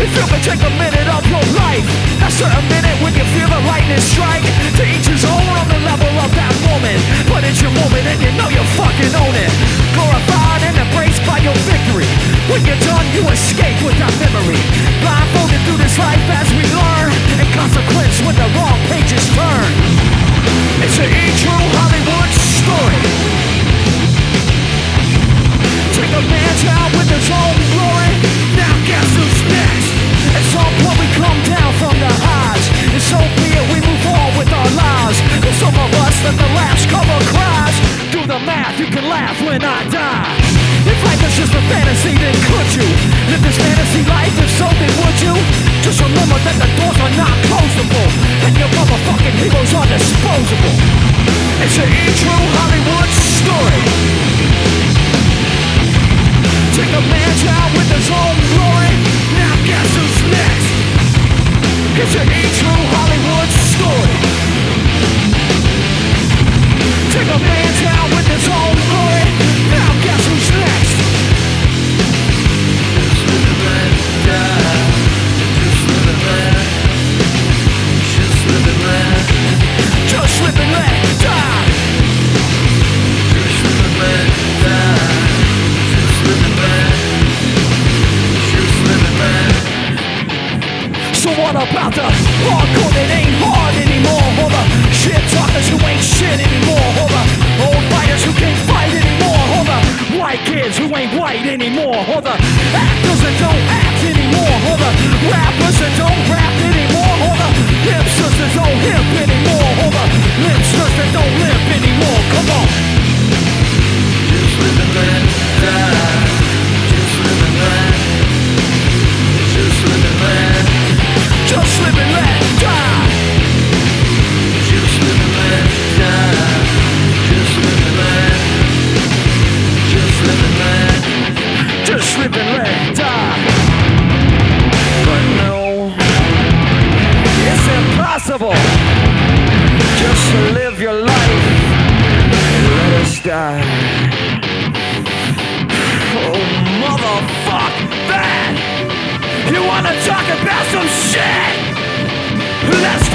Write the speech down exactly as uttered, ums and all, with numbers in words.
feel me, take a minute of your life. That certain minute when you feel the lightning strike. To each his own on the level of that moment. But it's your moment and you know you fucking own it. Glorified and embraced by your victory. When you're done, you escape with that memory. Blindfolded through this life as we learn. And consequence when the wrong pages turn. It's a true Hollywood story. Take a man down with his own glory. Now guess who's next? At some point we come down from the highs. And so be it, we move on with our lives. Cause some of us let the last cover cries. Do the math, you can laugh when I die. If life is just a fantasy, then could you live this fantasy life? If so, then would you? Just remember that the doors are not closable. And your motherfucking heroes are disposable. It's a true Hollywood story. Take a man down with his own glory. Now guess who's next? It's a true Hollywood story. Take a man down with his own glory. Now guess who's next? Just live and let die. Just live and let. Just live and let. Just live and let die. Just live and let die. Just live and let. Just live and let. So what about the hardcore that ain't hard anymore? Or the shit talkers who ain't shit anymore? Or the old fighters who can't fight anymore? Or the white kids who ain't white anymore? Or the actors that don't act anymore? Or the rappers that don't rap anymore? Or the hipsters that don't hip anymore? Or the limpsters that don't limp anymore? Come on. Just live and let die. Just live and let. Just live and let. Just live and let die. Just live and let die. Just live and let. Just live and let. Just live and let die. But no, it's impossible just to live your life and let us die. Oh motherfuck that! You wanna talk about some shit? Let's